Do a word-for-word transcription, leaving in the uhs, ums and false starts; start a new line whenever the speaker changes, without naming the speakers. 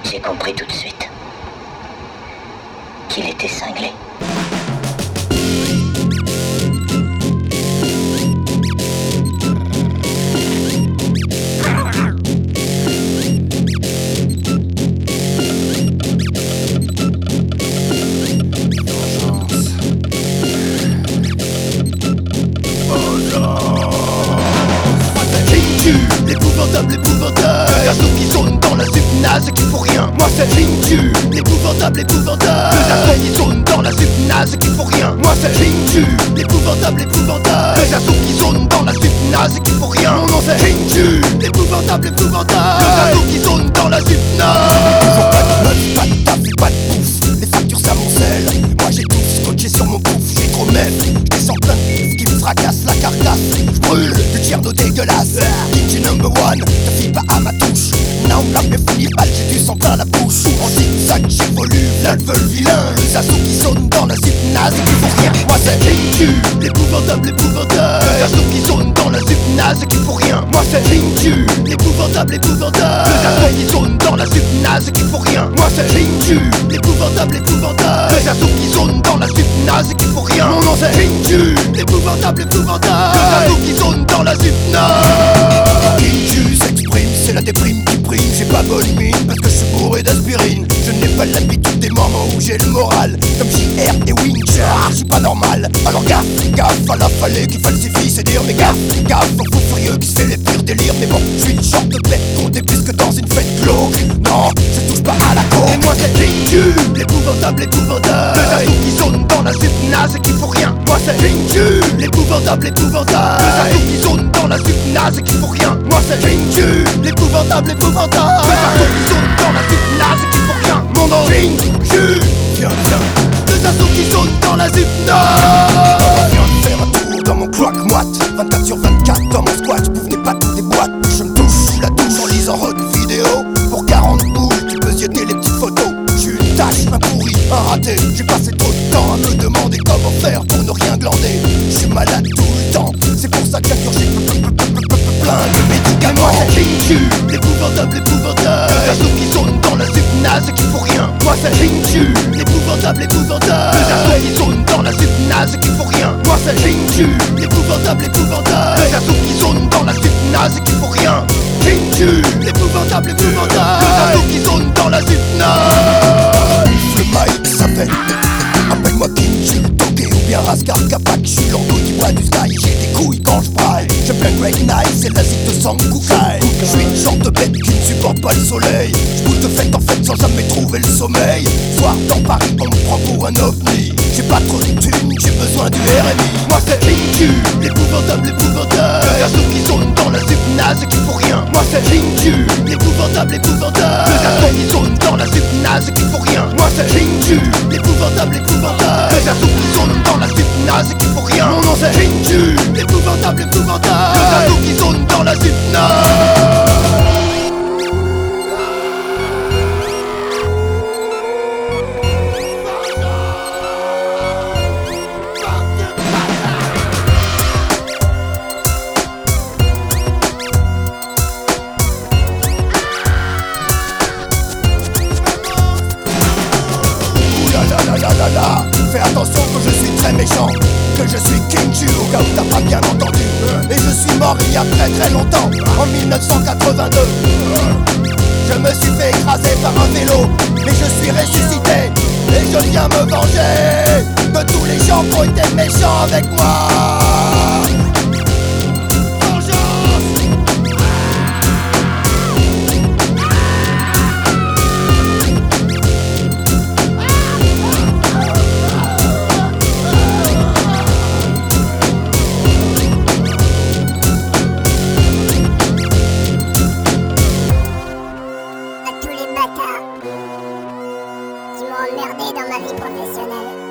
J'ai compris tout de suite qu'il était cinglé.
L'épouvantable, l'épouvantable, le garçon qui zone dans la subnase qui fout rien. Moi c'est Ringu, l'épouvantable, l'épouvantable, le garçon qui zone dans la subnase qui fout rien. Moi c'est Ringu, l'épouvantable, l'épouvantable, le garçon qui zone dans la subnase qui fout rien. Mon nom c'est Ringu, l'épouvantable, l'épouvantable, le garçon qui zone dans la subnase. Toujours pas de meuf, pas de taf, pas de bouffe, les factures s'amoncellent. Moi j'ai tout scotché sur mon pouf, j'ai trop même. J'descends plein de bif qui me fracasse la carcasse. J'brûle du tierno dégueulasse. Ringu number one, te fie pas à ma touche. Now la bien fini mal, j'ai du sang plein la bouche. En zigzag j'évolue, là le veulent vilain. Les assauts qui sonnent dans la subnase et qui font rien. Moi c'est Ringu, l'épouvantable, l'épouvantable, le garçon qui sonne dans la subnase et qui font rien. Moi c'est Ringu, l'épouvantable, l'épouvantable, le garçon qui sonne dans la subnase et qui font rien. Moi c'est Ringu, l'épouvantable, l'épouvantable, le garçon qui sonne dans la subnase et qui font rien. Mon nom c'est Ringu, l'épouvantable, l'épouvantable, le garçon qui sonne dans la subnase. Ringu s'exprime, c'est la déprime qui prime. J'ai pas bonne mine parce que je suis bourré d'aspirine. Je n'ai pas l'habitude des moments où j'ai le moral comme J R et Wincher, je suis pas normal. Alors gaffe, gaffe à la fallait qui falsifie ses dires. Mais gaffe, gaffe au fou furieux qui se fait les pires délires. Mais bon, je suis le genre de bête compté plus que dans une fête glauque. Non, je touche pas à la coke. Et moi c'est Ringu, l'épouvantable, l'épouvantable, le garçon qui sonne dans la subnase et qui fout rien. Moi c'est Ringu, l'épouvantable, l'épouvantable, le garçon qui sonne dans la subnase et qui fout rien. Moi c'est Ringu, l'épouvantable, l'épouvantable, le garçon qui sonne dans la subnase et qui fout rien. Mon nom Ringu, viens, viens, deux assauts qui sonnent dans la subnase. On vient de faire un tour dans mon cloaque moite, vingt-quatre sur vingt-quatre dans mon squat. Je pouvais pas des boîtes, je me touche sous la douche en lisant rock vidéo. Pour quarante boules, tu peux zioter les petites photos. J'suis une tâche, un pourri, un raté. J'ai passé trop de temps à me demander comment faire pour ne rien glander. J'suis malade tout le temps, c'est pour ça qu'ingurgite plein de médicaments. Moi c'est Ringu, l'épouvantable, l'épouvantable, le garçon qui sonne dans la subnase et qui fout rien. Moi c'est Ringu, l'épouvantable, l'épouvantable, le garçon qui sonne dans la subnase et qui fout rien. Moi c'est Ringu, l'épouvantable, l'épouvantable, le garçon qui sonne dans la subnase et qui fout rien. Ringu, l'épouvantable, l'épouvantable, le garçon qui sonne dans la subnase. Le mic s'appelle, appelle-moi King, le toqué ou bien Raskar Kapak. J'suis l'angle qui bat du sky, j'ai des couilles quand j'braille. J'aime bien Great Night, c'est la zig de sang Kukai. J'suis une genre de bête qui ne supporte pas le soleil. J'bouge de fête en fête sans jamais trouver le sommeil. Soir dans Paris, on me prend pour un ovni. J'ai pas trop de thunes, j'ai besoin du R M I. Moi c'est Ringu, l'épouvantable, l'épouvantable, le garçon qui sonne dans la subnase et qui fout rien. Moi c'est Ringu, l'épouvantable, l'épouvantable, le garçon qui sonne dans la subnase et qui fout rien. Moi c'est Ringu, l'épouvantable, l'épouvantable, le garçon qui sonne dans la subnase et qui fout rien. Mon nom c'est Ringu, l'épouvantable, l'épouvantable, le garçon qui sonne dans la subnase. Fais attention que je suis très méchant, que je suis King au cas où t'as pas bien entendu. Et je suis mort il y a très très longtemps, en mille neuf cent quatre-vingt-deux. Je me suis fait écraser par un vélo, mais je suis ressuscité. Et je viens me venger de tous les gens qui ont été méchants avec moi.
Qui m'ont emmerdé dans ma vie professionnelle.